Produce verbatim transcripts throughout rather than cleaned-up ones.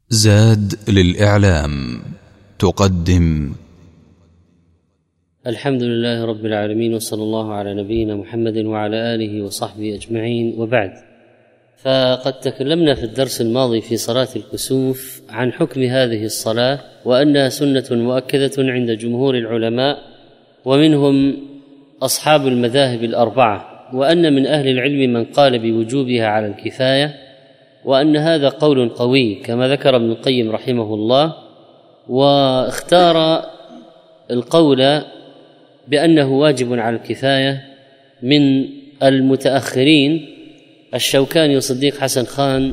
زاد للإعلام تقدم. الحمد لله رب العالمين، وصلى الله على نبينا محمد وعلى آله وصحبه أجمعين، وبعد. فقد تكلمنا في الدرس الماضي في صلاة الكسوف عن حكم هذه الصلاة، وأنها سنة مؤكدة عند جمهور العلماء ومنهم أصحاب المذاهب الأربعة، وأن من أهل العلم من قال بوجوبها على الكفاية، وأن هذا قول قوي كما ذكر ابن القيم رحمه الله. واختار القول بأنه واجب على الكفاية من المتأخرين الشوكاني وصديق حسن خان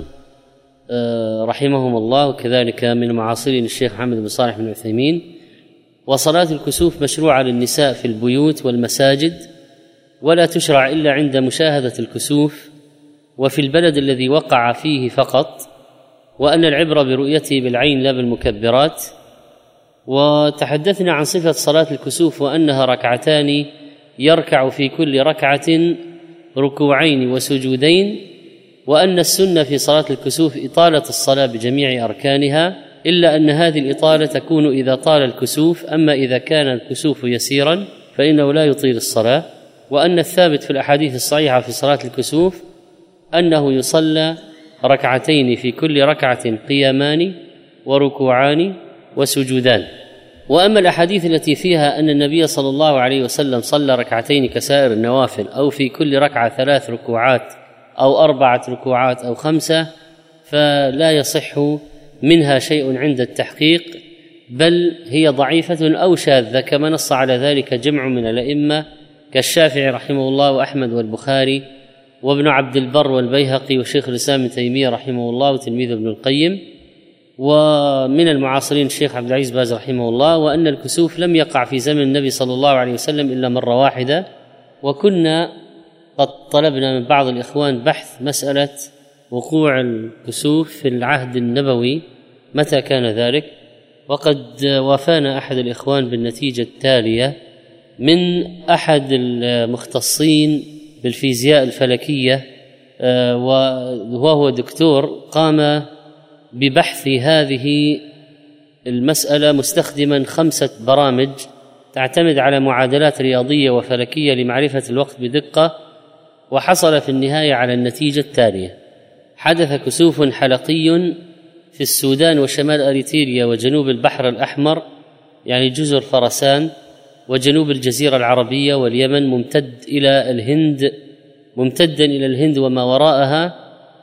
رحمهم الله، وكذلك من معاصرين الشيخ محمد بن صالح بن عثيمين. وصلاة الكسوف مشروعة للنساء في البيوت والمساجد، ولا تشرع إلا عند مشاهدة الكسوف وفي البلد الذي وقع فيه فقط، وأن العبرة برؤيته بالعين لا بالمكبرات. وتحدثنا عن صفة صلاة الكسوف وأنها ركعتان يركع في كل ركعة ركوعين وسجودين، وأن السنة في صلاة الكسوف إطالة الصلاة بجميع أركانها، إلا أن هذه الإطالة تكون إذا طال الكسوف، أما إذا كان الكسوف يسيرا فإنه لا يطيل الصلاة. وأن الثابت في الأحاديث الصحيحة في صلاة الكسوف أنه يصلى ركعتين في كل ركعة قيامان وركوعان وسجودان. وأما الأحاديث التي فيها أن النبي صلى الله عليه وسلم صلى ركعتين كسائر النوافل، أو في كل ركعة ثلاث ركوعات أو أربعة ركوعات أو خمسة، فلا يصح منها شيء عند التحقيق، بل هي ضعيفة أو شاذة، كما نص على ذلك جمع من الأئمة كالشافعي رحمه الله وأحمد والبخاري وابن عبد البر والبيهقي وشيخ الإسلام ابن تيمية رحمه الله وتلميذ ابن القيم، ومن المعاصرين الشيخ عبد العزيز باز رحمه الله. وأن الكسوف لم يقع في زمن النبي صلى الله عليه وسلم إلا مرة واحدة. وكنا قد طلبنا من بعض الإخوان بحث مسألة وقوع الكسوف في العهد النبوي متى كان ذلك، وقد وافانا أحد الإخوان بالنتيجة التالية من أحد المختصين بالفيزياء الفلكية، وهو دكتور قام ببحث هذه المسألة مستخدما خمسة برامج تعتمد على معادلات رياضية وفلكية لمعرفة الوقت بدقة، وحصل في النهاية على النتيجة التالية: حدث كسوف حلقي في السودان وشمال أريتريا وجنوب البحر الأحمر، يعني جزر فرسان، وجنوب الجزيرة العربية واليمن، ممتد إلى الهند ممتدا إلى الهند وما وراءها،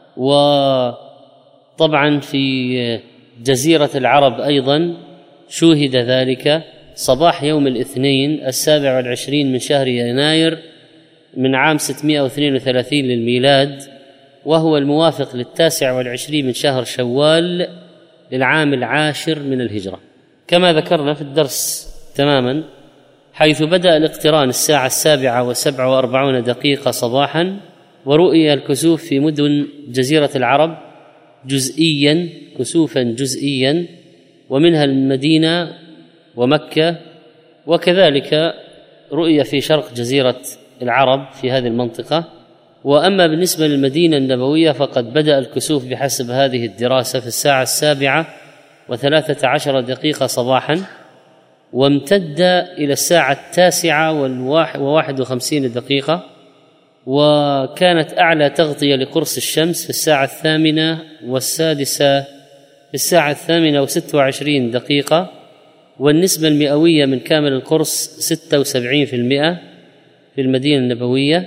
وطبعا في جزيرة العرب أيضا شوهد ذلك صباح يوم الاثنين السابع والعشرين من شهر يناير من عام ستمائة واثنين وثلاثين للميلاد، وهو الموافق للتاسع والعشرين من شهر شوال للعام العاشر من الهجرة، كما ذكرنا في الدرس تماما، حيث بدأ الاقتران الساعة السابعة وسبع وأربعون دقيقة صباحا، ورؤي الكسوف في مدن جزيرة العرب جزئيا، كسوفا جزئيا، ومنها المدينة ومكة، وكذلك رؤي في شرق جزيرة العرب في هذه المنطقة. وأما بالنسبة للمدينة النبوية فقد بدأ الكسوف بحسب هذه الدراسة في الساعة السابعة وثلاثة عشر دقيقة صباحا، وامتد إلى الساعة التاسعة وواحد وخمسين دقيقة، وكانت أعلى تغطية لقرص الشمس في الساعة الثامنة والسادسة في الساعة الثامنة وست وعشرين دقيقة، والنسبة المئوية من كامل القرص ستة وسبعين في المئة في المدينة النبوية.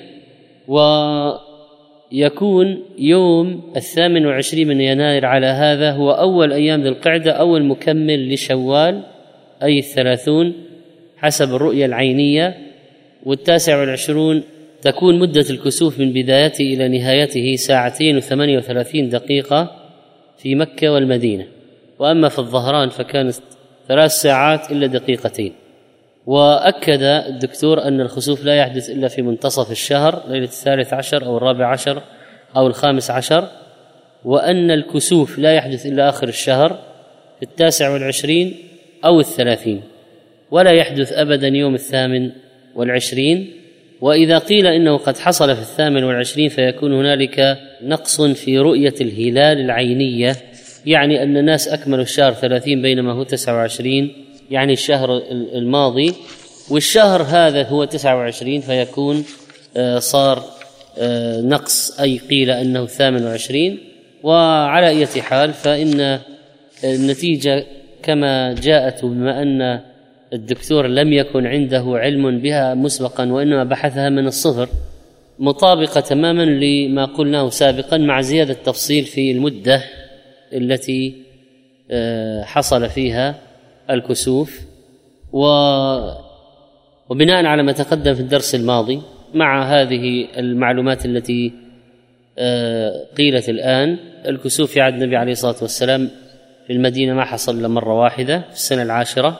ويكون يوم الثامن والعشرين من يناير على هذا هو أول أيام ذي القعدة، أول مكمل لشوال أي الثلاثون حسب الرؤية العينية، والتاسع والعشرون تكون مدة الكسوف من بدايته إلى نهايته ساعتين وثمانية وثلاثين دقيقة في مكة والمدينة، وأما في الظهران فكانت ثلاث ساعات إلا دقيقتين. وأكد الدكتور أن الخسوف لا يحدث إلا في منتصف الشهر، ليلة الثالث عشر أو الرابع عشر أو الخامس عشر، وأن الكسوف لا يحدث إلا آخر الشهر في التاسع والعشرين أو الثلاثين، ولا يحدث أبدا يوم الثامن والعشرين. وإذا قيل إنه قد حصل في الثامن والعشرين فيكون هنالك نقص في رؤية الهلال العينية يعني أن الناس أكملوا الشهر ثلاثين بينما هو تسعة وعشرين، يعني الشهر الماضي، والشهر هذا هو تسعة وعشرين، فيكون صار نقص، أي قيل أنه ثامن وعشرين. وعلى أي حال فإن النتيجة كما جاءت، بما أن الدكتور لم يكن عنده علم بها مسبقا وإنما بحثها من الصفر، مطابقة تماما لما قلناه سابقا، مع زيادة تفصيل في المدة التي حصل فيها الكسوف. وبناء على ما تقدم في الدرس الماضي مع هذه المعلومات التي قيلت الآن، الكسوف في عهد النبي عليه الصلاة والسلام في المدينة ما حصل إلا مرة واحدة في السنة العاشرة،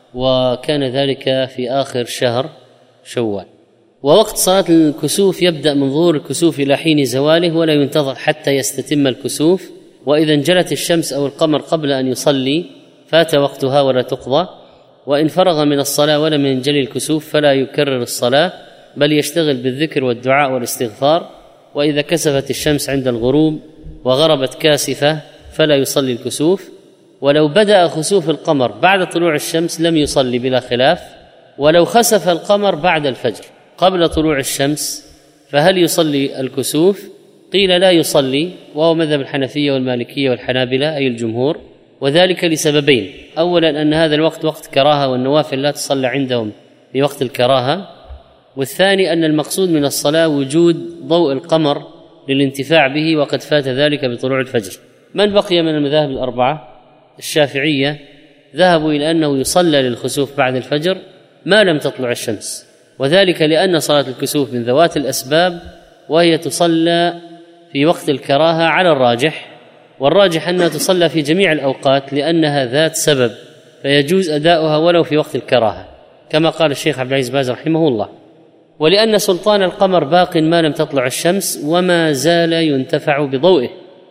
وكان ذلك في آخر شهر شوال. ووقت صلاة الكسوف يبدأ من ظهور الكسوف إلى حين زواله، ولا ينتظر حتى يستتم الكسوف. وإذا انجلت الشمس أو القمر قبل أن يصلي فات وقتها ولا تقضى. وإن فرغ من الصلاة ولم ينجلي الكسوف فلا يكرر الصلاة، بل يشتغل بالذكر والدعاء والاستغفار. وإذا كسفت الشمس عند الغروب وغربت كاسفة فلا يصلي الكسوف. ولو بدأ خسوف القمر بعد طلوع الشمس لم يصلي بلا خلاف. ولو خسف القمر بعد الفجر قبل طلوع الشمس فهل يصلي الكسوف؟ قيل لا يصلي، وهو مذهب الحنفية والمالكية والحنابلة أي الجمهور، وذلك لسببين: أولا أن هذا الوقت وقت كراهة والنوافل لا تصلى عندهم في وقت الكراهة، والثاني أن المقصود من الصلاة وجود ضوء القمر للانتفاع به، وقد فات ذلك بطلوع الفجر. من بقي من المذاهب الأربعة؟ الشافعية ذهبوا إلى أنه يصلى للخسوف بعد الفجر ما لم تطلع الشمس، وذلك لأن صلاة الكسوف من ذوات الأسباب، وهي تصلى في وقت الكراهة على الراجح، والراجح أنها تصلى في جميع الأوقات لأنها ذات سبب، فيجوز أداؤها ولو في وقت الكراهة، كما قال الشيخ عبد العزيز باز رحمه الله. ولأن سلطان القمر باق ما لم تطلع الشمس وما زال ينتفع بضوئه.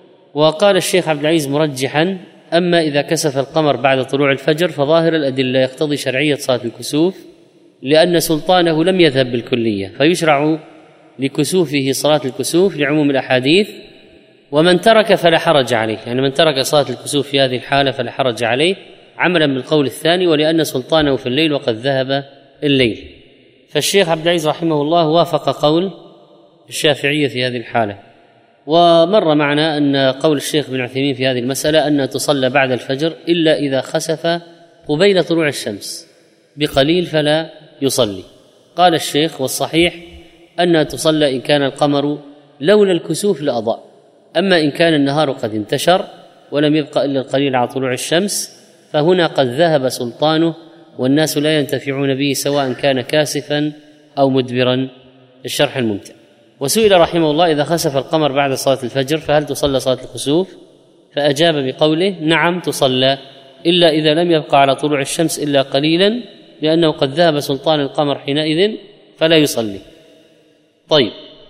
وقال الشيخ عبد العزيز مرجحا: أما إذا كسف القمر بعد طلوع الفجر فظاهر الأدلة يقتضي شرعية صلاة الكسوف، لأن سلطانه لم يذهب بالكلية، فيشرع لكسوفه صلاة الكسوف لعموم الأحاديث. ومن ترك فلا حرج عليه، يعني من ترك صلاة الكسوف في هذه الحالة فلا حرج عليه، عملا بالقول الثاني، ولأن سلطانه في الليل وقد ذهب الليل. فالشيخ عبد العزيز رحمه الله وافق قول الشافعية في هذه الحالة. ومر معنا أن قول الشيخ بن عثيمين في هذه المسألة أن تصلى بعد الفجر إلا إذا خسف قبيل طلوع الشمس بقليل فلا يصلي. قال الشيخ: والصحيح أنها تصلى إن كان القمر لولا الكسوف لأضاء، أما إن كان النهار قد انتشر ولم يبقى إلا القليل على طلوع الشمس فهنا قد ذهب سلطانه، والناس لا ينتفعون به سواء كان كاسفا أو مدبرا. الشرح الممتع. وسئل رحمه الله: إذا خسف القمر بعد صلاة الفجر فهل تصلى صلاة الخسوف؟ فأجاب بقوله: نعم تصلى، إلا إذا لم يبقى على طلوع الشمس إلا قليلا، لأنه قد ذهب سلطان القمر حينئذ فلا يصلي. طيب،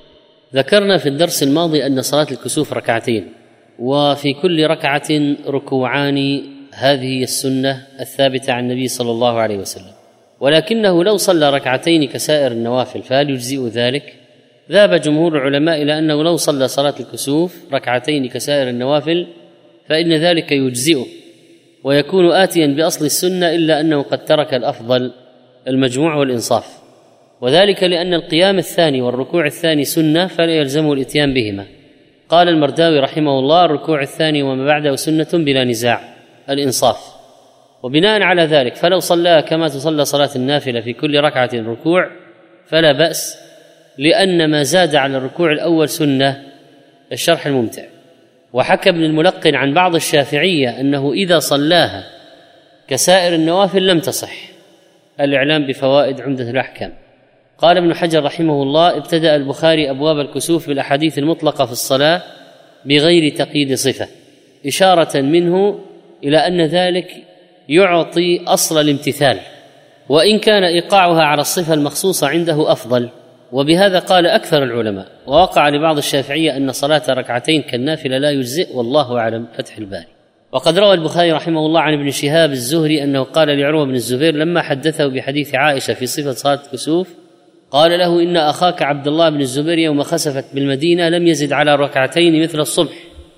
ذكرنا في الدرس الماضي أن صلاة الكسوف ركعتين، وفي كل ركعة ركوعان، هذه السنة الثابتة عن النبي صلى الله عليه وسلم. ولكنه لو صلى ركعتين كسائر النوافل فهل يجزئ ذلك؟ ذهب جمهور العلماء إلى أنه لو صلى صلاة الكسوف ركعتين كسائر النوافل فإن ذلك يجزئه ويكون آتيا بأصل السنة، إلا أنه قد ترك الأفضل المجموع والإنصاف، وذلك لأن القيام الثاني والركوع الثاني سنة فلا يلزمه الإتيان بهما. قال المرداوي رحمه الله: الركوع الثاني وما بعده سنة بلا نزاع، الإنصاف. وبناء على ذلك فلو صلى كما تصلى صلاة النافلة في كل ركعة ركوع فلا بأس، لأن ما زاد على الركوع الأول سنة. الشرح الممتع. وحكى ابن الملقن عن بعض الشافعية أنه إذا صلاها كسائر النوافل لم تصح. الإعلام بفوائد عمدة الأحكام. قال ابن حجر رحمه الله: ابتدأ البخاري أبواب الكسوف بالأحاديث المطلقة في الصلاة بغير تقييد صفة، إشارة منه إلى أن ذلك يعطي أصل الامتثال، وإن كان إيقاعها على الصفة المخصوصة عنده أفضل. وبهذا قال أكثر العلماء. ووقع لبعض الشافعية أن صلاة ركعتين كالنافلة لا يجزئ، والله أعلم. فتح الباري. وقد روى البخاري رحمه الله عن ابن شهاب الزهري أنه قال لعروة بن الزبير لما حدثه بحديث عائشة في صفة صلاة الكسوف، قال له: إن أخاك عبد الله بن الزبير يوم خسفت بالمدينة لم يزد على ركعتين مثل الصبح،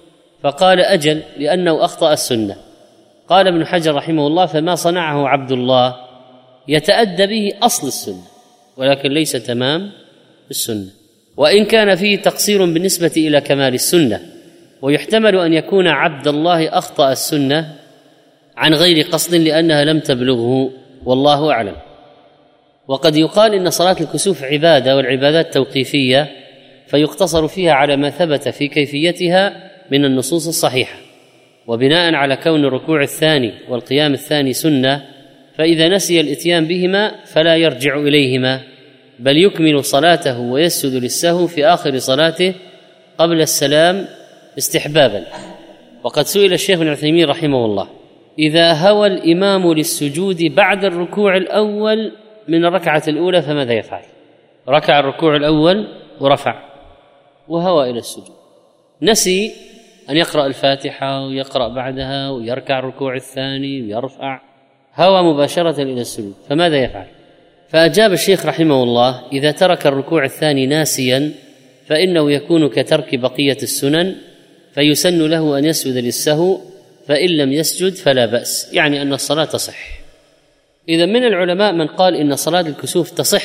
فقال أجل لأنه أخطأ السنة. قال ابن حجر رحمه الله فما صنعه عبد الله يتأدى به أصل السنة ولكن ليس تمام السنة، وإن كان فيه تقصير بالنسبة إلى كمال السنة، ويحتمل أن يكون عبد الله أخطأ السنة عن غير قصد لأنها لم تبلغه، والله أعلم. وقد يقال إن صلاة الكسوف عبادة والعبادات توقيفية فيقتصر فيها على ما ثبت في كيفيتها من النصوص الصحيحة، وبناء على كون الركوع الثاني والقيام الثاني سنة فإذا نسي الإتيان بهما فلا يرجع إليهما بل يكمل صلاته ويسجد للسهو في آخر صلاته قبل السلام استحبابا. وقد سئل الشيخ ابن عثيمين رحمه الله إذا هوى الإمام للسجود بعد الركوع الأول من الركعة الأولى فماذا يفعل؟ ركع الركوع الأول ورفع وهوى إلى السجود، نسي أن يقرأ الفاتحة ويقرأ بعدها ويركع الركوع الثاني ويرفع، هوى مباشرة إلى السجود، فماذا يفعل؟ فأجاب الشيخ رحمه الله إذا ترك الركوع الثاني ناسيا فإنه يكون كترك بقية السنن فيسن له أن يسجد للسهو، فإن لم يسجد فلا بأس، يعني أن الصلاة تصح. إذا من العلماء من قال إن صلاة الكسوف تصح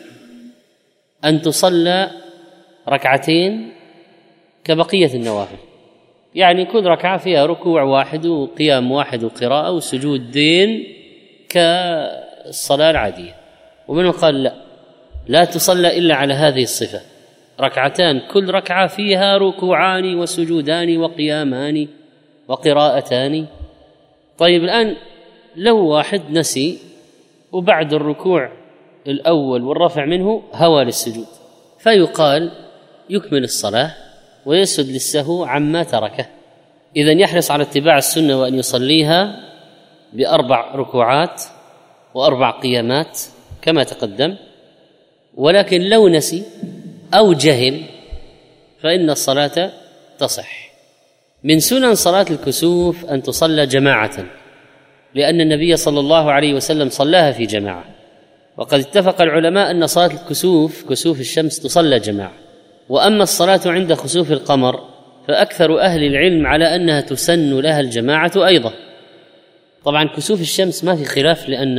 أن تصلى ركعتين كبقية النوافل، يعني كل ركعة فيها ركوع واحد وقيام واحد وقراءة وسجودين كالصلاة العادية. ومنهم قال لا لا تصلى إلا على هذه الصفة، ركعتان كل ركعة فيها ركوعان وسجودان وقيامان وقراءتان. طيب الآن لو واحد نسي وبعد الركوع الأول والرفع منه هوى للسجود فيقال يكمل الصلاة ويسجد للسهو عما تركه. إذن يحرص على اتباع السنة وأن يصليها بأربع ركوعات وأربع قيامات كما تقدم، ولكن لو نسي أو جهل فإن الصلاة تصح. من سنن صلاة الكسوف أن تصلى جماعة، لأن النبي صلى الله عليه وسلم صلاها في جماعة، وقد اتفق العلماء أن صلاة الكسوف كسوف الشمس تصلى جماعة. وأما الصلاة عند خسوف القمر فأكثر أهل العلم على أنها تسن لها الجماعة أيضا. طبعا كسوف الشمس ما في خلاف لأن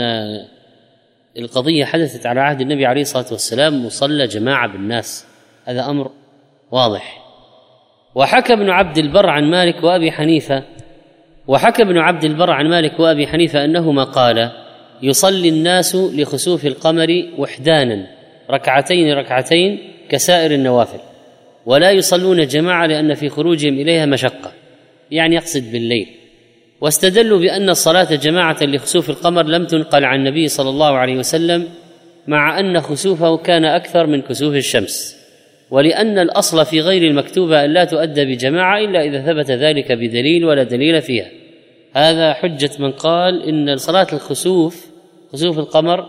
القضية حدثت على عهد النبي عليه الصلاة والسلام وصلى جماعة بالناس، هذا أمر واضح. وحكى ابن عبد البر عن مالك وأبي حنيفة وحكى ابن عبد البر عن مالك وأبي حنيفة أنهما قال يصلي الناس لخسوف القمر وحدانا ركعتين ركعتين كسائر النوافل، ولا يصلون جماعة لأن في خروجهم إليها مشقة، يعني يقصد بالليل. واستدلوا بأن الصلاة جماعة لخسوف القمر لم تنقل عن النبي صلى الله عليه وسلم، مع أن خسوفه كان أكثر من كسوف الشمس، ولأن الأصل في غير المكتوبة أن لا تؤدى بجماعة إلا إذا ثبت ذلك بدليل ولا دليل فيها. هذا حجة من قال إن صلاة الخسوف خسوف القمر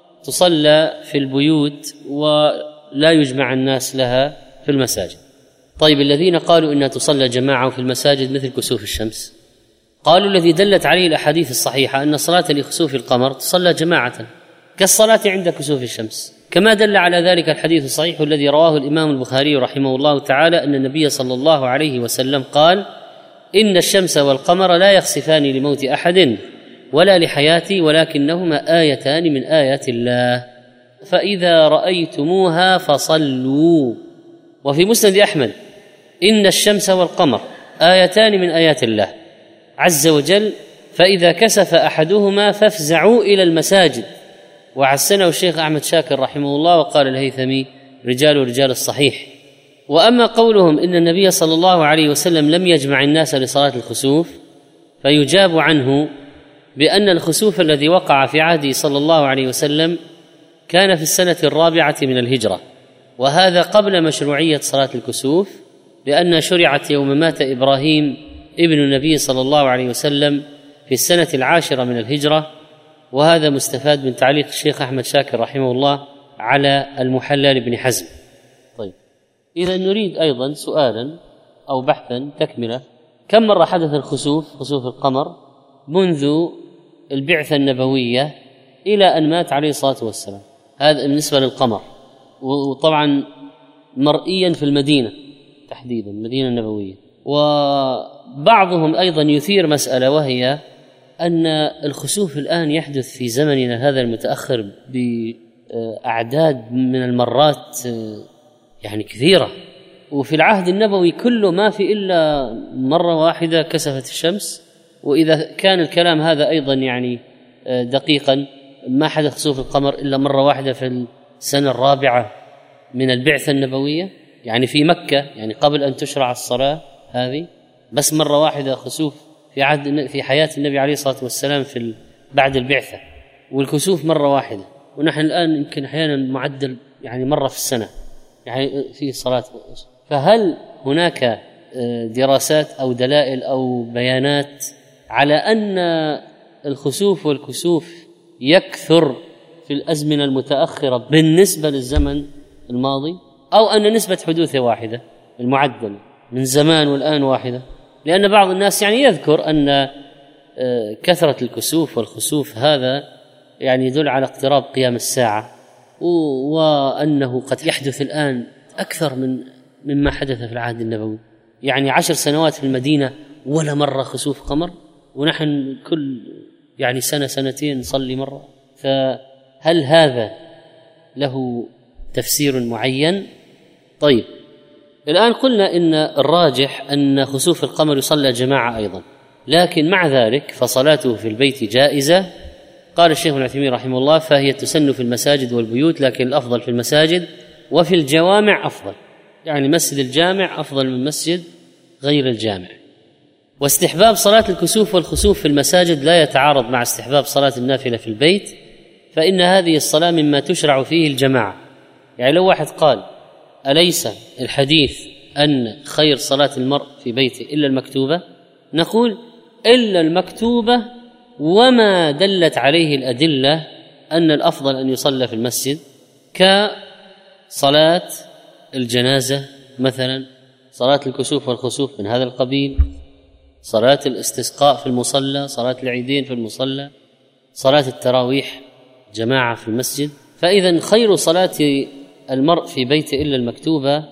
تصلى في البيوت ولا يجمع الناس لها في المساجد. طيب الذين قالوا إنها تصلى جماعة في المساجد مثل كسوف الشمس، قالوا الذي دلت عليه الأحاديث الصحيحة أن الصلاة لخسوف القمر تصلى جماعة كالصلاة عند كسوف الشمس، كما دل على ذلك الحديث الصحيح الذي رواه الإمام البخاري رحمه الله تعالى أن النبي صلى الله عليه وسلم قال إن الشمس والقمر لا يخسفان لموت أحد ولا لحياتي ولكنهما آيتان من آيات الله فإذا رأيتموها فصلوا. وفي مسند أحمد إن الشمس والقمر آيتان من آيات الله عز وجل فإذا كسف أحدهما فافزعوا إلى المساجد. وحسنه الشيخ أحمد شاكر رحمه الله وقال الهيثمي رجال رجال الصحيح. وأما قولهم إن النبي صلى الله عليه وسلم لم يجمع الناس لصلاة الخسوف فيجاب عنه بأن الخسوف الذي وقع في عهده صلى الله عليه وسلم كان في السنة الرابعة من الهجرة، وهذا قبل مشروعية صلاة الكسوف، لأنها شرعت يوم مات إبراهيم ابن النبي صلى الله عليه وسلم في السنة العاشرة من الهجرة، وهذا مستفاد من تعليق الشيخ أحمد شاكر رحمه الله على المحلى لابن حزم. طيب إذا نريد أيضا سؤالا أو بحثا تكملة، كم مرة حدث الخسوف خسوف القمر منذ البعثة النبوية إلى أن مات عليه الصلاة والسلام؟ هذا بالنسبة للقمر، وطبعا مرئيا في المدينة تحديدا المدينة النبوية، وبعضهم أيضا يثير مسألة، وهي أن الخسوف الآن يحدث في زمننا هذا المتأخر بأعداد من المرات يعني كثيرة، وفي العهد النبوي كله ما في إلا مرة واحدة كسفت الشمس. وإذا كان الكلام هذا أيضا يعني دقيقا، ما حدث خسوف القمر إلا مرة واحدة في السنة الرابعة من البعثة النبوية، يعني في مكة، يعني قبل أن تشرع الصلاة هذه بس مرة واحدة خسوف في عهد في حياة النبي عليه الصلاة والسلام في بعد البعثة، والكسوف مرة واحدة. ونحن الآن يمكن أحيانا معدل يعني مرة في السنة يعني في صلاة. فهل هناك دراسات أو دلائل أو بيانات على أن الخسوف والكسوف يكثر في الأزمنة المتأخرة بالنسبة للزمن الماضي، أو أن نسبة حدوثه واحدة المعدل من زمان والآن واحدة؟ لأن بعض الناس يعني يذكر أن كثرة الكسوف والخسوف هذا يعني يدل على اقتراب قيام الساعة، وأنه قد يحدث الآن أكثر من مما حدث في العهد النبوي. يعني عشر سنوات في المدينة ولا مرة خسوف قمر، ونحن كل يعني سنة سنتين نصلي مرة. فهل هذا له تفسير معين؟ طيب، الآن قلنا إن الراجح أن خسوف القمر يصلى جماعة أيضا، لكن مع ذلك فصلاته في البيت جائزة. قال الشيخ ابن عثيمين رحمه الله: فهي تسن في المساجد والبيوت، لكن الأفضل في المساجد، وفي الجوامع أفضل، يعني مسجد الجامع أفضل من مسجد غير الجامع. واستحباب صلاة الكسوف والخسوف في المساجد لا يتعارض مع استحباب صلاة النافلة في البيت، فإن هذه الصلاة مما تشرع فيه الجماعة. يعني لو واحد قال: أليس الحديث أن خير صلاة المرء في بيته إلا المكتوبة؟ نقول: إلا المكتوبة وما دلت عليه الأدلة أن الأفضل أن يصلى في المسجد، كصلاة الجنازة مثلا، صلاة الكسوف والخسوف من هذا القبيل، صلاة الاستسقاء في المصلى، صلاة العيدين في المصلى، صلاة التراويح جماعة في المسجد. فإذا خير صلاة المرء في بيته إلا المكتوبة،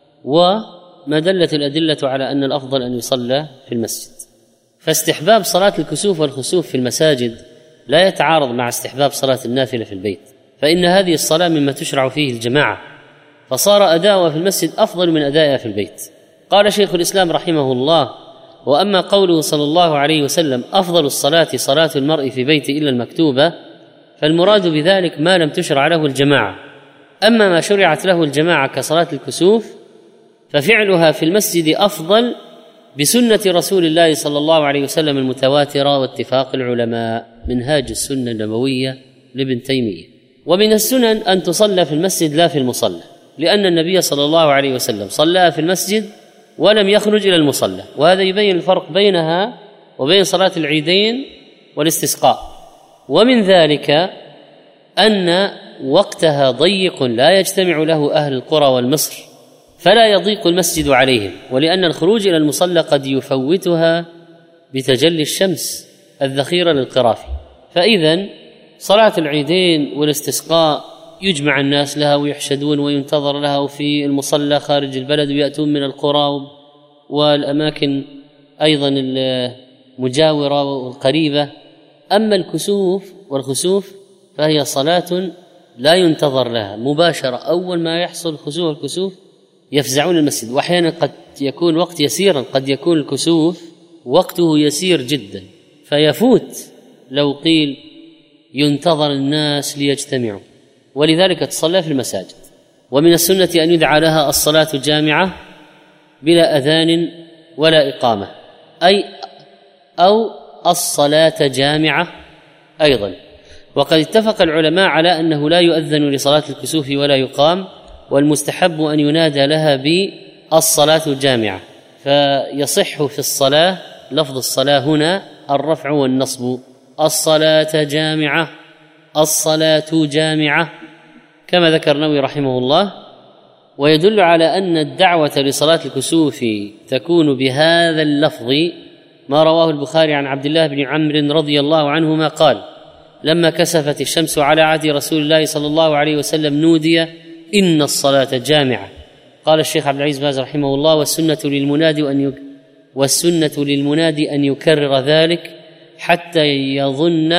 وما دلت الأدلة على أن الأفضل أن يصلى في المسجد. فاستحباب صلاة الكسوف والخسوف في المساجد لا يتعارض مع استحباب صلاة النافلة في البيت، فإن هذه الصلاة مما تشرع فيه الجماعة، فصار أداؤها في المسجد أفضل من أدائها في البيت. قال شيخ الإسلام رحمه الله: وأما قوله صلى الله عليه وسلم: أفضل الصلاة صلاة المرء في بيته إلا المكتوبة، فالمراد بذلك ما لم تشرع له الجماعة. أما ما شرعت له الجماعة كصلاة الكسوف ففعلها في المسجد أفضل بسنة رسول الله صلى الله عليه وسلم المتواترة واتفاق العلماء. منهاج السنة النبوية لابن تيمية. ومن السنن أن تصلى في المسجد لا في المصلى، لأن النبي صلى الله عليه وسلم صلى في المسجد ولم يخرج إلى المصلى، وهذا يبين الفرق بينها وبين صلاة العيدين والاستسقاء. ومن ذلك أن وقتها ضيق لا يجتمع له أهل القرى والمصر، فلا يضيق المسجد عليهم، ولأن الخروج إلى المصلى قد يفوتها بتجلي الشمس الذخيرة للقرافي. فإذن صلاة العيدين والاستسقاء يجمع الناس لها ويحشدون وينتظر لها، وفي المصلى خارج البلد، ويأتون من القرى والأماكن أيضا المجاورة والقريبة. أما الكسوف والخسوف فهي صلاة لا ينتظر لها مباشرة، أول ما يحصل خسوف الكسوف يفزعون المسجد. وأحيانا قد يكون وقت يسيرا، قد يكون الكسوف وقته يسير جدا فيفوت لو قيل ينتظر الناس ليجتمعوا، ولذلك تصلى في المساجد. ومن السنة أن يدعى لها الصلاة الجامعة بلا أذان ولا إقامة، أي أو الصلاة جامعة أيضا. وقد اتفق العلماء على أنه لا يؤذن لصلاة الكسوف ولا يقام، والمستحب أن ينادى لها بالصلاة الجامعة، فيصح في الصلاة لفظ الصلاة هنا الرفع والنصب: الصلاة جامعة، الصلاة جامعة، كما ذكر النووي رحمه الله. ويدل على أن الدعوة لصلاة الكسوف تكون بهذا اللفظ ما رواه البخاري عن عبد الله بن عمرو رضي الله عنهما قال: لما كسفت الشمس على عهد رسول الله صلى الله عليه وسلم نودي: إن الصلاة جامعة. قال الشيخ عبد العزيز باز رحمه الله: والسنة للمنادي والسنة للمنادي أن يكرر ذلك حتى يظن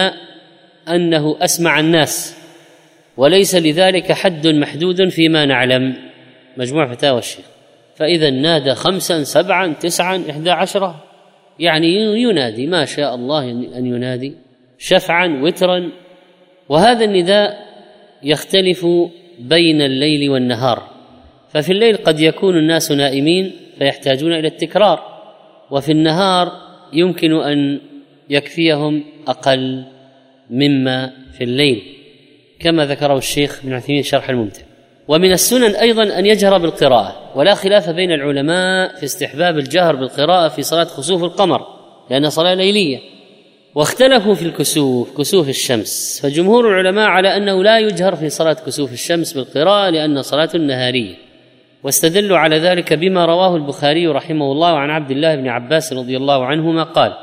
أنه أسمع الناس، وليس لذلك حد محدود فيما نعلم. مجموع فتاوى الشيخ. فإذا نادى خمسا سبعا تسعا إحدى عشرة، يعني ينادي ما شاء الله أن ينادي، شفعا وترا. وهذا النداء يختلف بين الليل والنهار، ففي الليل قد يكون الناس نائمين فيحتاجون إلى التكرار، وفي النهار يمكن أن يكفيهم أقل مما في الليل، كما ذكره الشيخ ابن عثيمين شرح الممتع. ومن السنن أيضا أن يجهر بالقراءة، ولا خلاف بين العلماء في استحباب الجهر بالقراءة في صلاة خسوف القمر لأنها صلاة ليلية. واختلفوا في الكسوف، كسوف الشمس، فجمهور العلماء على أنه لا يجهر في صلاة كسوف الشمس بالقراءة لأن صلاة نهارية، واستدلوا على ذلك بما رواه البخاري رحمه الله عن عبد الله بن عباس رضي الله عنهما قال: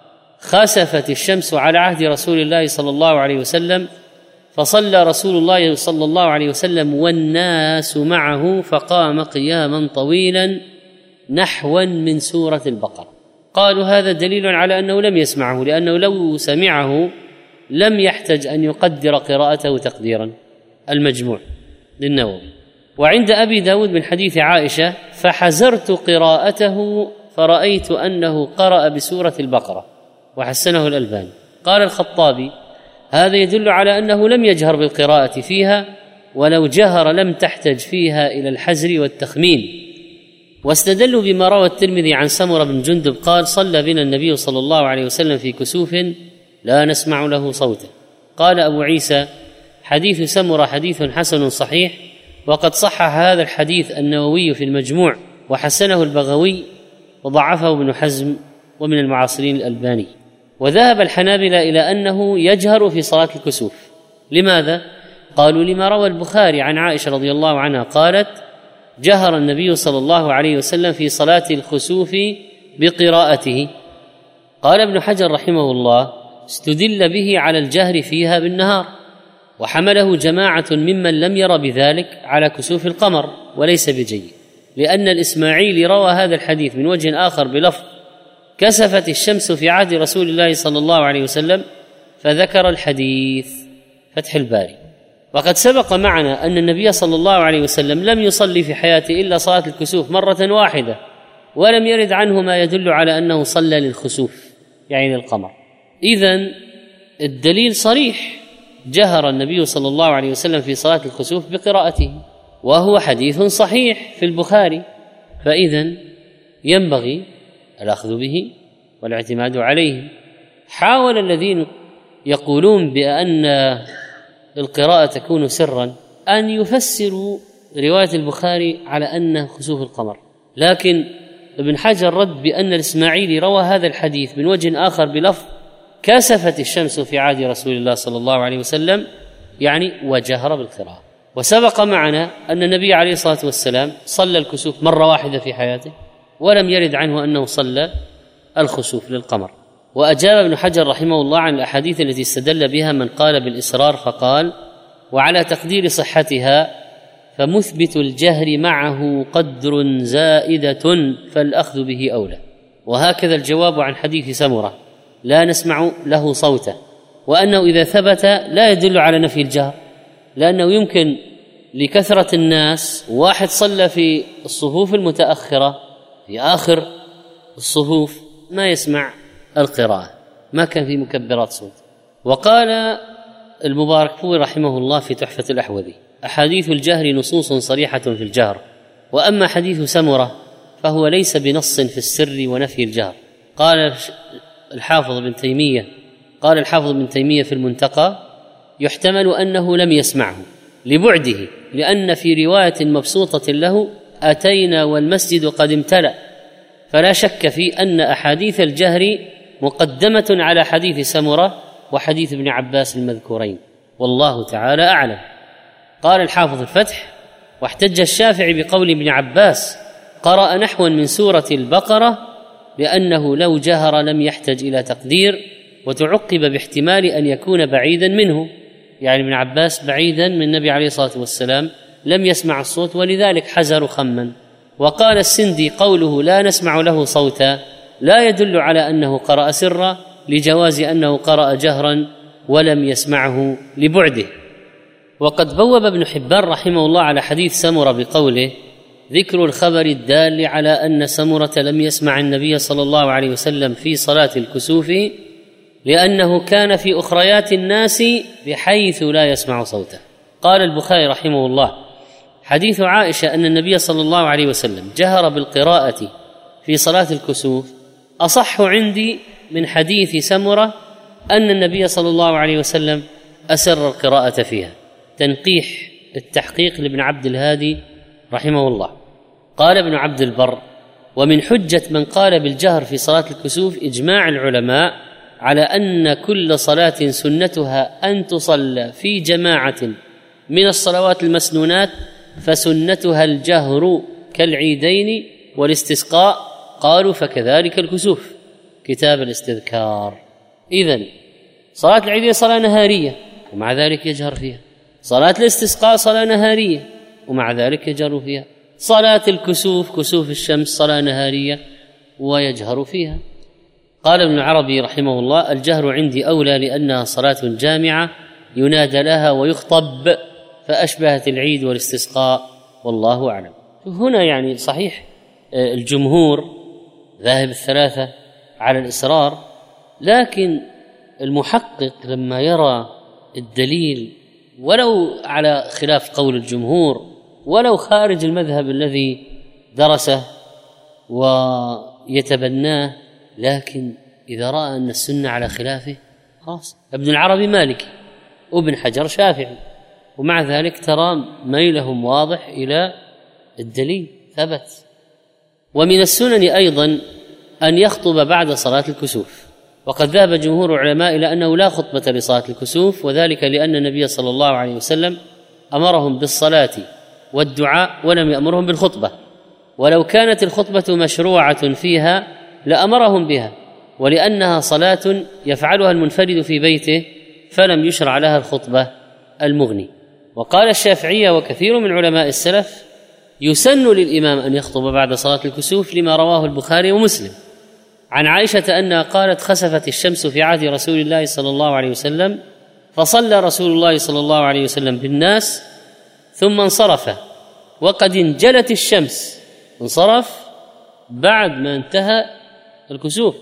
خسفت الشمس على عهد رسول الله صلى الله عليه وسلم، فصلى رسول الله صلى الله عليه وسلم والناس معه، فقام قياما طويلا نحوا من سورة البقرة. قالوا هذا دليل على أنه لم يسمعه، لأنه لو سمعه لم يحتج أن يقدر قراءته تقديرا. المجموع للنووي. وعند أبي داود من حديث عائشة: فحزرت قراءته فرأيت أنه قرأ بسورة البقرة، وحسنه الألباني. قال الخطابي: هذا يدل على أنه لم يجهر بالقراءة فيها، ولو جهر لم تحتج فيها إلى الحزر والتخمين. واستدلوا بما روى الترمذي عن سمرة بن جندب قال: صلى بنا النبي صلى الله عليه وسلم في كسوف لا نسمع له صوتا. قال أبو عيسى: حديث سمرة حديث حسن صحيح، وقد صحح هذا الحديث النووي في المجموع، وحسنه البغوي، وضعفه ابن حزم، ومن المعاصرين الألباني. وذهب الحنابلة إلى أنه يجهر في صلاة الكسوف. لماذا؟ قالوا: لما روى البخاري عن عائشة رضي الله عنها قالت: جهر النبي صلى الله عليه وسلم في صلاة الخسوف بقراءته. قال ابن حجر رحمه الله: استدل به على الجهر فيها بالنهار، وحمله جماعة ممن لم ير بذلك على كسوف القمر، وليس بجيد، لأن الإسماعيلي روى هذا الحديث من وجه آخر بلفظ: كسفت الشمس في عهد رسول الله صلى الله عليه وسلم، فذكر الحديث. فتح الباري. وقد سبق معنا أن النبي صلى الله عليه وسلم لم يصلي في حياته إلا صلاة الكسوف مرة واحدة، ولم يرد عنه ما يدل على أنه صلى للخسوف يعني للقمر. إذن الدليل صريح، جهر النبي صلى الله عليه وسلم في صلاة الخسوف بقراءته، وهو حديث صحيح في البخاري، فإذن ينبغي الأخذ به والاعتماد عليه. حاول الذين يقولون بأن القراءة تكون سرا أن يفسروا رواية البخاري على أنه خسوف القمر، لكن ابن حجر رد بأن الإسماعيلي روى هذا الحديث من وجه آخر بلفظ: كسفت الشمس في عهد رسول الله صلى الله عليه وسلم، يعني وجهر بالقراءة. وسبق معنا أن النبي عليه الصلاة والسلام صلى الكسوف مرة واحدة في حياته، ولم يرد عنه أنه صلى الخسوف للقمر. وأجاب ابن حجر رحمه الله عن الأحاديث التي استدل بها من قال بالإصرار فقال: وعلى تقدير صحتها فمثبت الجهر معه قدر زائدة فالأخذ به أولى. وهكذا الجواب عن حديث سمرة لا نسمع له صوتا، وأنه إذا ثبت لا يدل على نفي الجهر، لأنه يمكن لكثرة الناس واحد صلى في الصفوف المتأخرة في آخر الصفوف ما يسمع القراءة، ما كان في مكبرات صوت. وقال المباركفوري رحمه الله في تحفة الأحوذي: أحاديث الجهر نصوص صريحة في الجهر، وأما حديث سمرة فهو ليس بنص في السر ونفي الجهر. قال الحافظ ابن تيمية قال الحافظ ابن تيمية في المنتقى: يحتمل أنه لم يسمعه لبعده، لأن في رواية مبسوطة له: أتينا والمسجد قد امتلأ. فلا شك في أن أحاديث الجهر مقدمة على حديث سمرة وحديث ابن عباس المذكورين، والله تعالى أعلم. قال الحافظ الفتح: واحتج الشافعي بقول ابن عباس قرأ نحوا من سورة البقرة لأنه لو جهر لم يحتج إلى تقدير، وتعقب باحتمال أن يكون بعيدا منه، يعني ابن عباس بعيدا من النبي عليه الصلاة والسلام لم يسمع الصوت ولذلك حزر خما. وقال السندي: قوله لا نسمع له صوتا لا يدل على أنه قرأ سرا لجواز أنه قرأ جهرا ولم يسمعه لبعده. وقد بوب ابن حبان رحمه الله على حديث سمرة بقوله: ذكر الخبر الدال على أن سمرة لم يسمع النبي صلى الله عليه وسلم في صلاة الكسوف لأنه كان في أخريات الناس بحيث لا يسمع صوته. قال البخاري رحمه الله: حديث عائشة أن النبي صلى الله عليه وسلم جهر بالقراءة في صلاة الكسوف أصح عندي من حديث سمرة أن النبي صلى الله عليه وسلم أسر القراءة فيها. تنقيح التحقيق لابن عبد الهادي رحمه الله. قال ابن عبد البر: ومن حجة من قال بالجهر في صلاة الكسوف إجماع العلماء على أن كل صلاة سنتها أن تصلى في جماعة من الصلوات المسنونات فسنتها الجهر كالعيدين والاستسقاء. قالوا: فكذلك الكسوف. كتاب الاستذكار. إذن صلاة العيدين صلاة نهارية ومع ذلك يجهر فيها، صلاة الاستسقاء صلاة نهارية ومع ذلك يجهر فيها، صلاة الكسوف كسوف الشمس صلاة نهارية ويجهر فيها. قال ابن العربي رحمه الله: الجهر عندي أولى لأنها صلاة جامعة ينادى لها ويخطب فأشبهت العيد والاستسقاء، والله أعلم. هنا يعني صحيح الجمهور ذاهب الثلاثة على الإصرار، لكن المحقق لما يرى الدليل ولو على خلاف قول الجمهور ولو خارج المذهب الذي درسه ويتبناه، لكن إذا رأى أن السنة على خلافه خلاص. ابن العربي مالكي وابن حجر شافعي، ومع ذلك ترى ميلهم واضح إلى الدليل ثبت. ومن السنن أيضا أن يخطب بعد صلاة الكسوف، وقد ذهب جمهور العلماء إلى أنه لا خطبة لصلاة الكسوف، وذلك لأن النبي صلى الله عليه وسلم أمرهم بالصلاة والدعاء ولم يأمرهم بالخطبة، ولو كانت الخطبة مشروعة فيها لأمرهم بها، ولأنها صلاة يفعلها المنفرد في بيته فلم يشرع لها الخطبة المغني. وقال الشافعية وكثير من علماء السلف: يسن للإمام أن يخطب بعد صلاة الكسوف لما رواه البخاري ومسلم عن عائشة أنها قالت: خسفت الشمس في عهد رسول الله صلى الله عليه وسلم فصلى رسول الله صلى الله عليه وسلم بالناس ثم انصرف وقد انجلت الشمس. انصرف بعد ما انتهى الكسوف،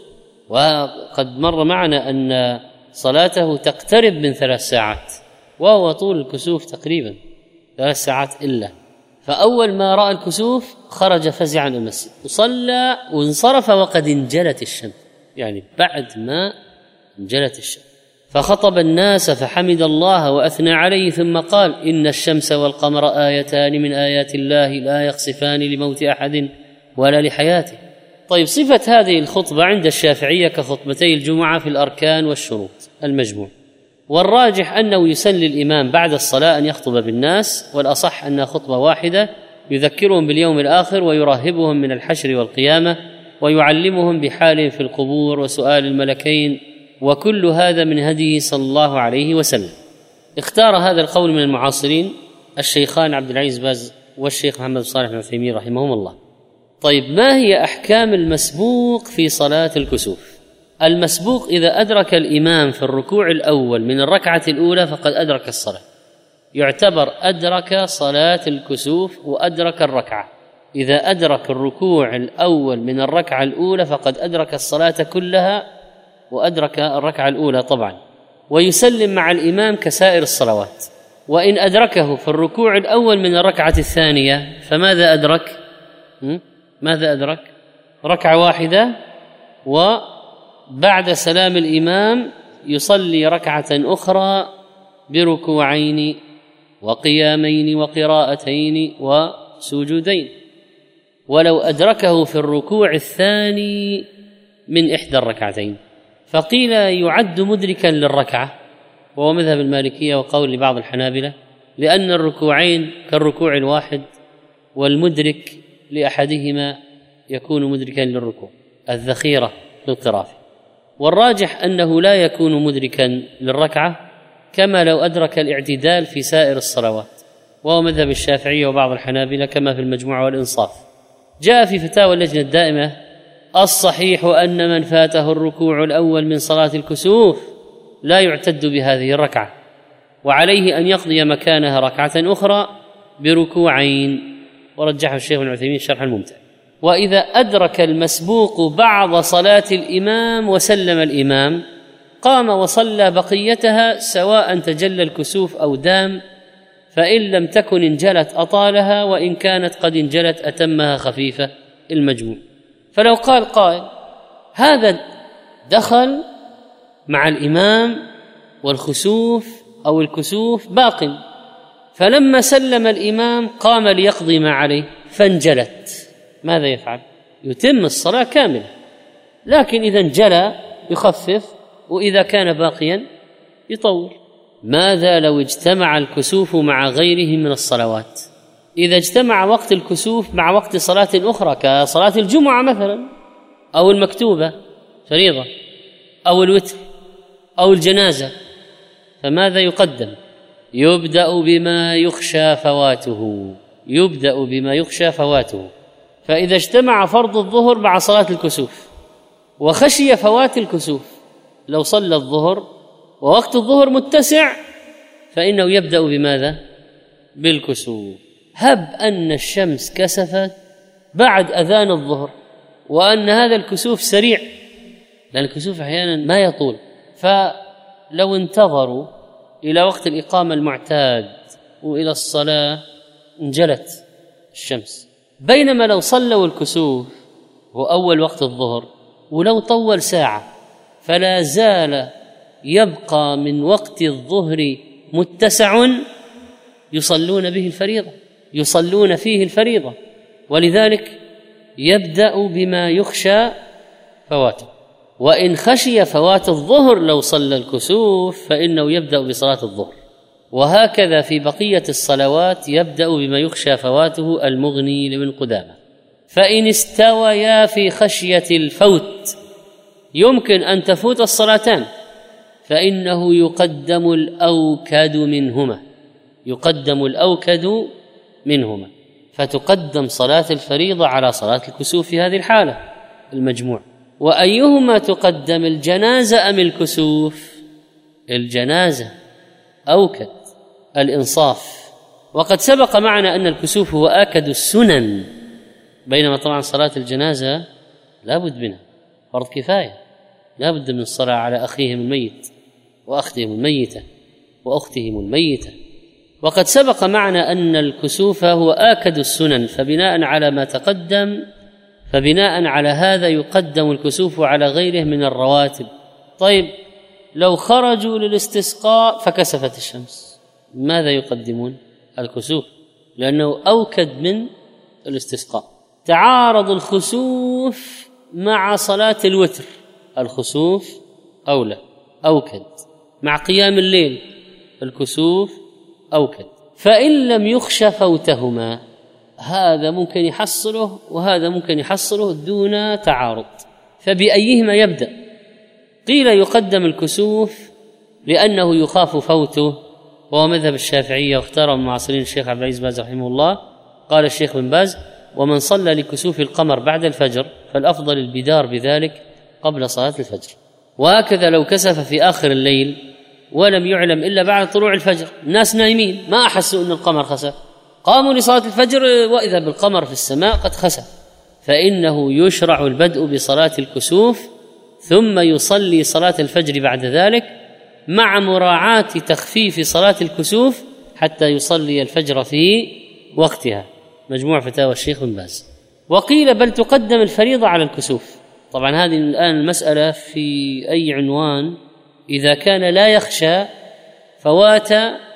وقد مر معنا أن صلاته تقترب من ثلاث ساعات وهو طول الكسوف تقريبا ثلاث ساعات إلا. فأول ما رأى الكسوف خرج فزعا إلى المسجد وصلى وانصرف وقد انجلت الشمس، يعني بعد ما انجلت الشمس، فخطب الناس فحمد الله وأثنى عليه ثم قال: إن الشمس والقمر آيتان من آيات الله لا يخسفان لموت أحد ولا لحياته. طيب، صفة هذه الخطبة عند الشافعية كخطبتي الجمعة في الأركان والشروط المجموع، والراجح أنه يسن للإمام بعد الصلاة أن يخطب بالناس، والأصح أنها خطبة واحدة يذكرهم باليوم الآخر ويرهبهم من الحشر والقيامة ويعلمهم بحالهم في القبور وسؤال الملكين، وكل هذا من هديه صلى الله عليه وسلم. اختار هذا القول من المعاصرين الشيخان عبد العزيز باز والشيخ محمد صالح بن عثيمين رحمهم الله. طيب، ما هي أحكام المسبوق في صلاة الكسوف؟ المسبوق إذا أدرك الإمام في الركوع الأول من الركعة الأولى فقد أدرك الصلاة، يعتبر أدرك صلاة الكسوف وأدرك الركعة. إذا أدرك الركوع الأول من الركعة الأولى فقد أدرك الصلاة كلها وأدرك الركعة الأولى طبعا، ويسلم مع الإمام كسائر الصلوات. وإن أدركه في الركوع الأول من الركعة الثانية فماذا أدرك؟ ماذا أدرك؟ ركعة واحدة، وبعد سلام الإمام يصلي ركعة أخرى بركوعين وقيامين وقراءتين وسجودين. ولو أدركه في الركوع الثاني من إحدى الركعتين فقيل يعد مدركا للركعة، وهو مذهب المالكية وقول لبعض الحنابلة، لأن الركوعين كالركوع الواحد، والمدرك لأحدهما يكون مدركا للركوع الذخيرة للقراءة. والراجح أنه لا يكون مدركا للركعة كما لو أدرك الاعتدال في سائر الصلوات، وهو مذهب الشافعية وبعض الحنابلة كما في المجموعة والإنصاف. جاء في فتاوى اللجنة الدائمة الصحيح أن من فاته الركوع الأول من صلاة الكسوف لا يعتد بهذه الركعة، وعليه أن يقضي مكانها ركعة أخرى بركوعين، ورجحه الشيخ ابن عثيمين شرح الممتع. وإذا أدرك المسبوق بعض صلاة الإمام وسلم الإمام قام وصلى بقيتها سواء تجلى الكسوف أو دام، فإن لم تكن انجلت أطالها، وإن كانت قد انجلت أتمها خفيفة المجموع. فلو قال قائل هذا دخل مع الإمام والخسوف أو الكسوف باق، فلما سلم الإمام قام ليقضي ما عليه فانجلت، ماذا يفعل؟ يتم الصلاة كاملة، لكن إذا انجلى يخفف، وإذا كان باقيا يطول. ماذا لو اجتمع الكسوف مع غيره من الصلوات؟ إذا اجتمع وقت الكسوف مع وقت صلاة أخرى كصلاة الجمعة مثلا، أو المكتوبة فريضة، أو الوتر، أو الجنازة، فماذا يقدم؟ يبدأ بما يخشى فواته، يبدأ بما يخشى فواته. فإذا اجتمع فرض الظهر مع صلاة الكسوف وخشي فوات الكسوف، لو صلى الظهر ووقت الظهر متسع فإنه يبدأ بماذا؟ بالكسوف. هب أن الشمس كسفت بعد أذان الظهر وأن هذا الكسوف سريع، لأن الكسوف أحيانا ما يطول، فلو انتظروا إلى وقت الإقامة المعتاد وإلى الصلاة انجلت الشمس، بينما لو صلوا الكسوف هو أول وقت الظهر ولو طول ساعة فلا زال يبقى من وقت الظهر متسع يصلون به الفريضة، يصلون فيه الفريضة، ولذلك يبدأ بما يخشى فواته. وإن خشي فوات الظهر لو صلى الكسوف فإنه يبدأ بصلاة الظهر، وهكذا في بقية الصلوات يبدأ بما يخشى فواته المغني لابن قدامة. فإن استويا في خشية الفوت يمكن أن تفوت الصلاتان فإنه يقدم الأوكد منهما، يقدم الأوكد منهما، فتقدم صلاة الفريضة على صلاة الكسوف في هذه الحالة المجموع. وأيهما تقدم، الجنازة أم الكسوف؟ الجنازة أوكد، الإنصاف. وقد سبق معنا أن الكسوف هو آكد السنن، بينما طبعا صلاة الجنازة لا بد منها، فرض كفاية، لا بد من الصلاة على أخيهم الميت وأختهم الميتة وأختهم الميتة. وقد سبق معنا أن الكسوف هو آكد السنن، فبناء على ما تقدم فبناء على هذا يقدم الكسوف على غيره من الرواتب. طيب لو خرجوا للاستسقاء فكسفت الشمس، ماذا يقدمون؟ الكسوف، لأنه أوكد من الاستسقاء. تعارض الخسوف مع صلاة الوتر، الخسوف أولى أوكد، مع قيام الليل الكسوف أوكد. فإن لم يخش فوتهما، هذا ممكن يحصله وهذا ممكن يحصله دون تعارض، فبأيهما يبدأ؟ قيل يقدم الكسوف لأنه يخاف فوته، وهو مذهب الشافعية واختاره المعاصرين الشيخ عبد العزيز باز رحمه الله. قال الشيخ بن باز: ومن صلى لكسوف القمر بعد الفجر فالأفضل البدار بذلك قبل صلاة الفجر. وهكذا لو كسف في آخر الليل ولم يعلم إلا بعد طلوع الفجر، الناس نايمين ما أحسوا أن القمر خسف، قاموا لصلاة الفجر وإذا بالقمر في السماء قد خسف، فإنه يشرع البدء بصلاة الكسوف ثم يصلي صلاة الفجر بعد ذلك، مع مراعاة تخفيف صلاة الكسوف حتى يصلي الفجر في وقتها. مجموع فتاوى الشيخ بن باز. وقيل بل تقدم الفريضة على الكسوف. طبعا هذه الآن المسألة في أي عنوان إذا كان لا يخشى فوات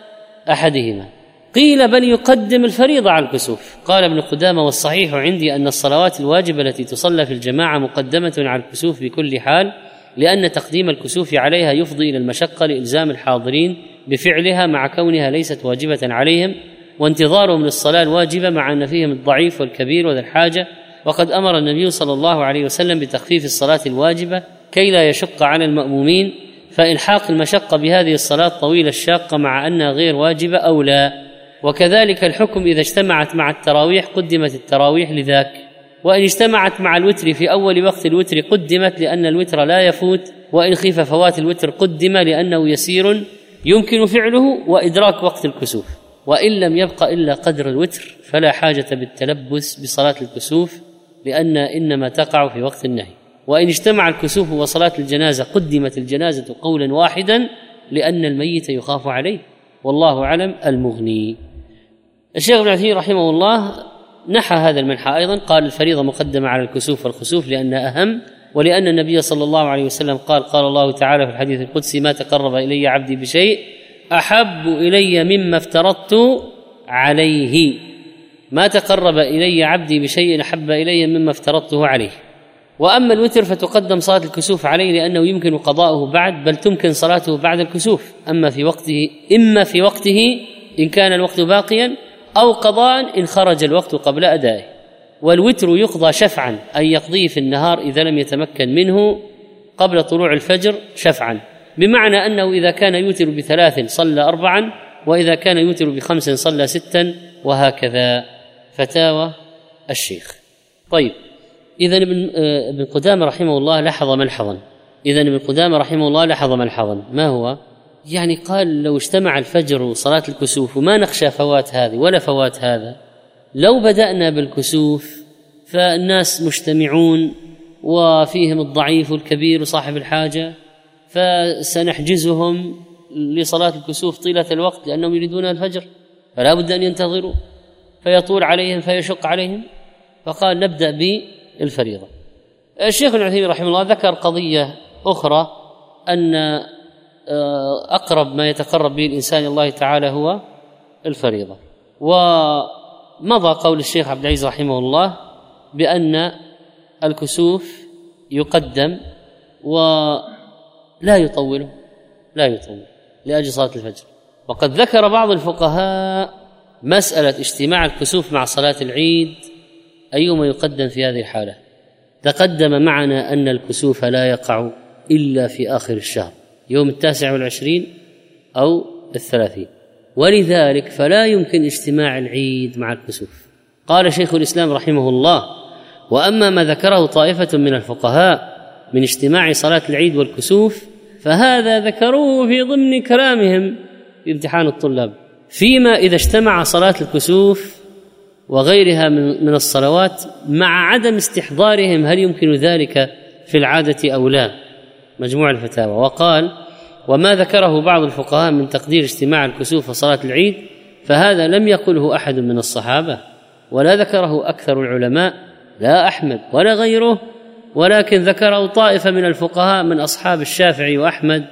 أحدهما. قيل بل يقدم الفريضة على الكسوف. قال ابن قدامة: والصحيح عندي أن الصلوات الواجبة التي تصلى في الجماعة مقدمة على الكسوف بكل حال، لأن تقديم الكسوف عليها يفضي إلى المشقة لإلزام الحاضرين بفعلها مع كونها ليست واجبة عليهم، وانتظارهم للصلاة الواجبة مع أن فيهم الضعيف والكبير وذا الحاجة. وقد أمر النبي صلى الله عليه وسلم بتخفيف الصلاة الواجبة كي لا يشق على المأمومين، فإلحاق المشقة بهذه الصلاة طويلة الشاقة مع أنها غير واجبة أولى. وكذلك الحكم إذا اجتمعت مع التراويح قدمت التراويح لذاك، وإن اجتمعت مع الوتر في أول وقت الوتر قدمت لأن الوتر لا يفوت، وإن خيف فوات الوتر قدم لأنه يسير يمكن فعله وإدراك وقت الكسوف. وإن لم يبق إلا قدر الوتر فلا حاجة بالتلبس بصلاة الكسوف لأن إنما تقع في وقت النهي. وإن اجتمع الكسوف وصلاة الجنازة قدمت الجنازة قولا واحدا لأن الميت يخاف عليه، والله أعلم. المغني. الشيخ ابن عثيمين رحمه الله نحى هذا المنحى أيضا، قال الفريضة مقدمة على الكسوف والخسوف لأنها أهم، ولأن النبي صلى الله عليه وسلم قال قال الله تعالى في الحديث القدسي: ما تقرب إلي عبدي بشيء أحب إلي مما افترضت عليه. ما تقرب إلي عبدي بشيء أحب إلي مما افترضته عليه. وأما الوتر فتقدم صلاة الكسوف عليه لأنه يمكن قضاؤه بعد، بل تمكن صلاته بعد الكسوف، أما في وقته إما في وقته إن كان الوقت باقيا، أو قضاء إن خرج الوقت قبل أدائه. والوتر يقضى شفعا، أي يقضيه في النهار إذا لم يتمكن منه قبل طلوع الفجر شفعا، بمعنى أنه إذا كان يوتر بثلاث صلى أربعا، وإذا كان يوتر بخمس صلى ستا، وهكذا. فتاوى الشيخ. طيب، إذن ابن ابن قدامة رحمه الله لاحظ ملحظا إذن ابن قدامة رحمه الله لاحظ ملحظا ما هو؟ يعني قال لو اجتمع الفجر وصلاة الكسوف وما نخشى فوات هذه ولا فوات هذا، لو بدأنا بالكسوف فالناس مجتمعون وفيهم الضعيف والكبير وصاحب الحاجة، فسنحجزهم لصلاة الكسوف طيلة الوقت لأنهم يريدون الفجر، فلا بد أن ينتظروا، فيطول عليهم فيشق عليهم. فقال نبدأ بالفريضة. الشيخ ابن عثيمين رحمه الله ذكر قضية أخرى، أن أقرب ما يتقرب به الإنسان إلى الله تعالى هو الفريضة. ومضى قول الشيخ عبد العزيز رحمه الله بأن الكسوف يقدم ولا يطوله لا يطول لأجل صلاة الفجر. وقد ذكر بعض الفقهاء مسألة اجتماع الكسوف مع صلاة العيد أيهما يقدم في هذه الحالة. تقدم معنا أن الكسوف لا يقع إلا في آخر الشهر، يوم التاسع والعشرين أو الثلاثين، ولذلك فلا يمكن اجتماع العيد مع الكسوف. قال شيخ الإسلام رحمه الله: وأما ما ذكره طائفة من الفقهاء من اجتماع صلاة العيد والكسوف فهذا ذكروه في ضمن كلامهم في امتحان الطلاب، فيما إذا اجتمع صلاة الكسوف وغيرها من الصلوات مع عدم استحضارهم هل يمكن ذلك في العادة أو لا. مجموع الفتاوى. وقال: وما ذكره بعض الفقهاء من تقدير اجتماع الكسوف وصلاة العيد فهذا لم يقله أحد من الصحابة ولا ذكره أكثر العلماء، لا أحمد ولا غيره، ولكن ذكره طائفة من الفقهاء من أصحاب الشافعي وأحمد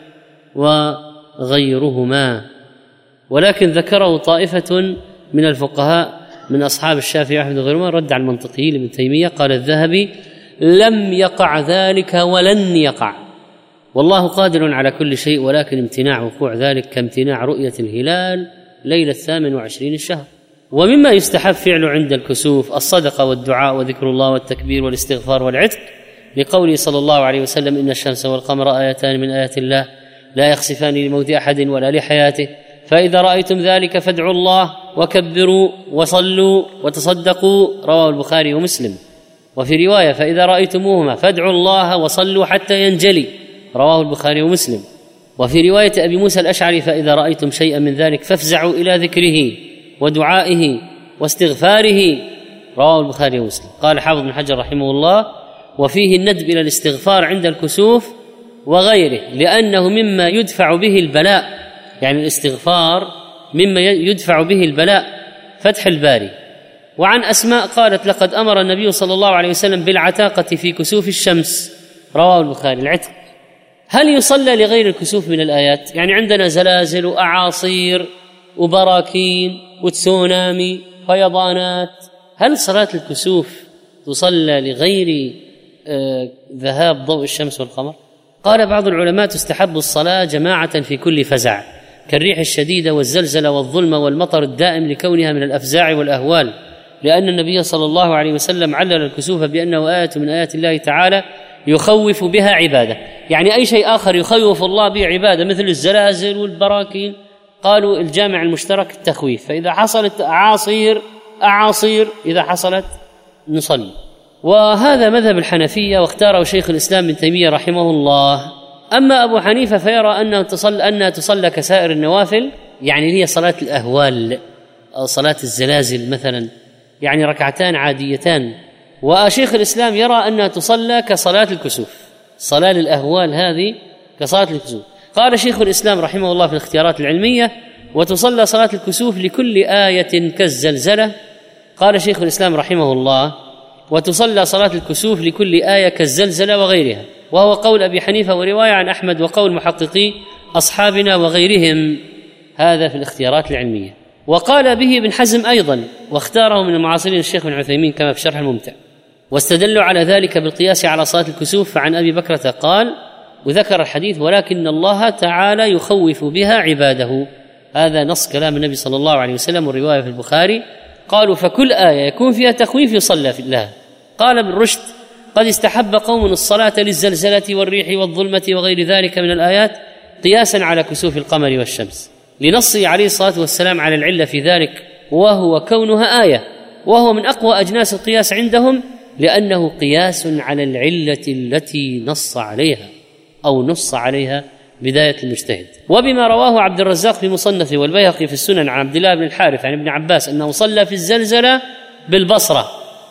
وغيرهما، ولكن ذكره طائفة من الفقهاء من أصحاب الشافعي وأحمد وغيرهما. رد على المنطقيين لابن تيمية. قال الذهبي: لم يقع ذلك ولن يقع، والله قادر على كل شيء، ولكن امتناع وقوع ذلك كامتناع رؤية الهلال ليلة الثامن وعشرين الشهر. ومما يستحب فعله عند الكسوف الصدقة والدعاء وذكر الله والتكبير والاستغفار والعتق، لقوله صلى الله عليه وسلم: إن الشمس والقمر آيتان من آيات الله لا يخسفان لموت أحد ولا لحياته، فإذا رأيتم ذلك فادعوا الله وكبروا وصلوا وتصدقوا، رواه البخاري ومسلم. وفي رواية: فإذا رأيتموهما فادعوا الله وصلوا حتى ينجلي، رواه البخاري ومسلم. وفي رواية أبي موسى الأشعري: فإذا رأيتم شيئا من ذلك فافزعوا إلى ذكره ودعائه واستغفاره، رواه البخاري ومسلم. قال حافظ بن حجر رحمه الله: وفيه الندب إلى الاستغفار عند الكسوف وغيره، لأنه مما يدفع به البلاء، يعني الاستغفار مما يدفع به البلاء. فتح الباري. وعن أسماء قالت: لقد أمر النبي صلى الله عليه وسلم بالعتاقة في كسوف الشمس، رواه البخاري. العتق. هل يصلى لغير الكسوف من الآيات؟ يعني عندنا زلازل وأعاصير وبراكين وتسونامي فيضانات، هل صلاة الكسوف تصلى لغير آه ذهاب ضوء الشمس والقمر؟ قال بعض العلماء: تستحب الصلاة جماعة في كل فزع كالريح الشديدة والزلزلة والظلمة والمطر الدائم لكونها من الأفزاع والأهوال، لأن النبي صلى الله عليه وسلم علل الكسوف بأنه آية من آيات الله تعالى يخوف بها عباده، يعني أي شيء آخر يخوف الله به عباده مثل الزلازل والبراكين، قالوا الجامع المشترك التخويف. فإذا حصلت أعاصير أعاصير إذا حصلت نصلي، وهذا مذهب الحنفية واختاره شيخ الإسلام ابن تيمية رحمه الله. أما أبو حنيفة فيرى أنه تصلى أنها تصلى كسائر النوافل، يعني هي صلاة الأهوال أو صلاة الزلازل مثلا، يعني ركعتان عاديتان. وشيخ الإسلام يرى أنها تصلى كصلاة الكسوف، صلاة الأهوال هذه كصلاة الكسوف. قال شيخ الإسلام رحمه الله في الاختيارات العلمية: وتصلى صلاة الكسوف لكل آية كالزلزلة. قال شيخ الإسلام رحمه الله: وتصلى صلاة الكسوف لكل آية كالزلزلة وغيرها، وهو قول أبي حنيفة ورواية عن أحمد وقول محققي أصحابنا وغيرهم. هذا في الاختيارات العلمية. وقال به ابن حزم أيضا، واختاره من المعاصرين الشيخ ابن عثيمين كما في شرح الممتع، واستدلوا على ذلك بالقياس على صلاة الكسوف. فعن أبي بكرة قال، وذكر الحديث: ولكن الله تعالى يخوف بها عباده. هذا نص كلام النبي صلى الله عليه وسلم، والرواية في البخاري. قالوا: فكل آية يكون فيها تخويف يصلى في الله. قال ابن رشد: قد استحب قوم الصلاة للزلزلة والريح والظلمة وغير ذلك من الآيات قياسا على كسوف القمر والشمس، لنصه عليه الصلاة والسلام على العلة في ذلك، وهو كونها آية، وهو من أقوى أجناس القياس عندهم، لأنه قياس على العلة التي نص عليها أو نص عليها بداية المجتهد. وبما رواه عبد الرزاق في مصنفه والبيهقي في السنن عن عبد الله بن الحارث عن ابن عباس أنه صلى في الزلزلة بالبصرة،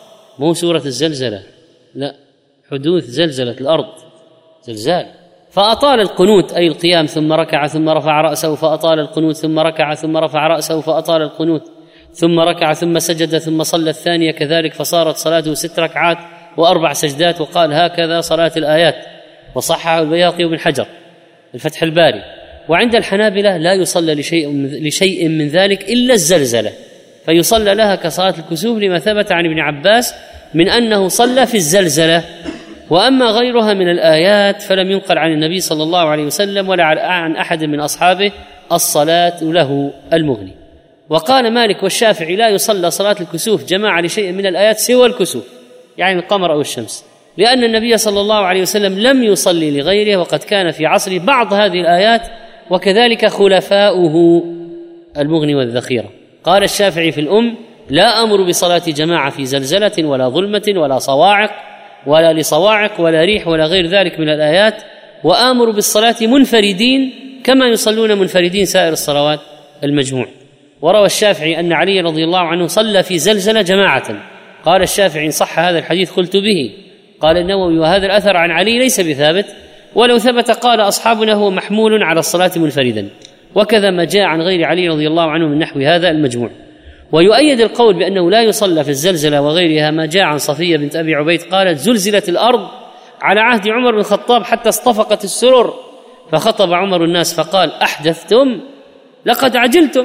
مو سورة الزلزلة، لا، حدوث زلزلة الأرض، زلزال، فأطال القنوت أي القيام، ثم ركع ثم رفع رأسه فأطال القنوت، ثم ركع ثم رفع رأسه فأطال القنوت، ثم ركع ثم سجد ثم صلى الثانية كذلك، فصارت صلاته ست ركعات وأربع سجدات. وقال: هكذا صلاة الآيات. وصححه البيهقي وابن حجر الفتح الباري. وعند الحنابلة لا يصلى لشيء لشيء من ذلك إلا الزلزلة، فيصلى لها كصلاة الكسوف، لما ثبت عن ابن عباس من أنه صلى في الزلزلة. وأما غيرها من الآيات فلم ينقل عن النبي صلى الله عليه وسلم ولا عن أحد من أصحابه الصلاة له المغني. وقال مالك والشافعي: لا يصلى صلاة الكسوف جماعة لشيء من الآيات سوى الكسوف، يعني القمر أو الشمس، لأن النبي صلى الله عليه وسلم لم يصلي لغيره، وقد كان في عصره بعض هذه الآيات، وكذلك خلفاؤه المغني والذخيرة. قال الشافعي في الأم: لا أمر بصلاة جماعة في زلزلة ولا ظلمة ولا صواعق ولا لصواعق ولا ريح ولا غير ذلك من الآيات، وآمر بالصلاة منفردين كما يصلون منفردين سائر الصلوات المجموع. وروى الشافعي أن علي رضي الله عنه صلى في زلزلة جماعة. قال الشافعي: إن صح هذا الحديث قلت به. قال النووي: وهذا الأثر عن علي ليس بثابت، ولو ثبت قال أصحابنا هو محمول على الصلاة منفردا، وكذا ما جاء عن غير علي رضي الله عنه من نحو هذا المجموع. ويؤيد القول بأنه لا يصلى في الزلزلة وغيرها ما جاء عن صفية بنت أبي عبيد قالت: زلزلت الأرض على عهد عمر بن الخطاب حتى اصطفقت السرر، فخطب عمر الناس فقال: أحدثتم؟ لقد عجلتم،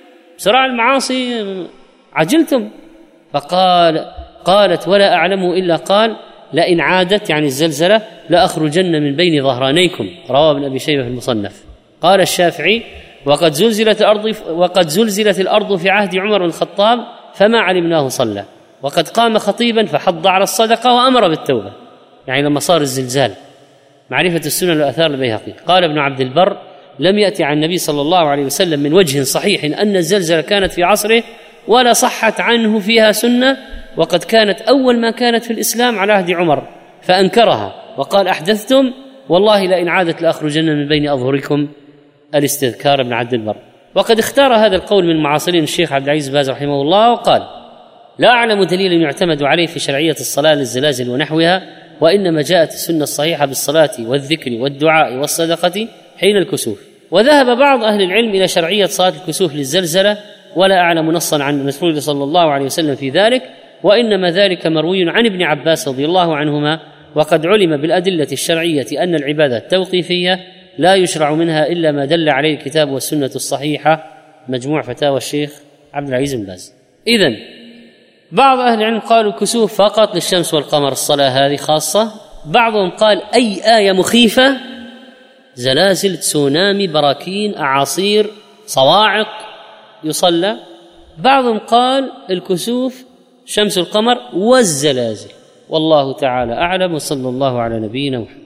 سرع المعاصي عجلتم. فقال قالت: ولا أعلم إلا قال: لئن عادت، يعني الزلزلة، لأخرجن من بين ظهرانيكم. رواه ابن أبي شيبة في المصنف. قال الشافعي: وقد زلزلت الأرض وقد زلزلت الأرض في عهد عمر بن الخطاب فما علمناه صلى، وقد قام خطيبا فحض على الصدقة وأمر بالتوبة، يعني لما صار الزلزال. معرفة السنن والآثار البيهقي. قال ابن عبد البر: لم يأتي عن النبي صلى الله عليه وسلم من وجه صحيح أن الزلزلة كانت في عصره، ولا صحت عنه فيها سنة، وقد كانت أول ما كانت في الإسلام على عهد عمر فأنكرها وقال: أحدثتم؟ والله لئن عادت لأخرجن من بين أظهركم. الاستذكار ابن عبد البر. وقد اختار هذا القول من معاصرين الشيخ عبد العزيز باز رحمه الله، وقال: لا أعلم دليلا يعتمد عليه في شرعية الصلاة للزلازل ونحوها، وإنما جاءت السنة الصحيحة بالصلاة والذكر والدعاء والصدقة حين الكسوف. وذهب بعض أهل العلم إلى شرعية صلاة الكسوف للزلزلة، ولا أعلم نصا عن رسول صلى الله عليه وسلم في ذلك، وإنما ذلك مروي عن ابن عباس رضي الله عنهما. وقد علم بالأدلة الشرعية أن العبادة التوقيفية لا يشرع منها إلا ما دل عليه الكتاب والسنة الصحيحة. مجموع فتاوى الشيخ عبد العزيز بن باز. إذن بعض أهل العلم قالوا الكسوف فقط للشمس والقمر، الصلاة هذه خاصة. بعضهم قال أي آية مخيفة، زلازل، تسونامي، براكين، أعاصير، صواعق، يصلى. بعضهم قال الكسوف شمس القمر والزلازل. والله تعالى أعلم، وصلى الله على نبينا محمد.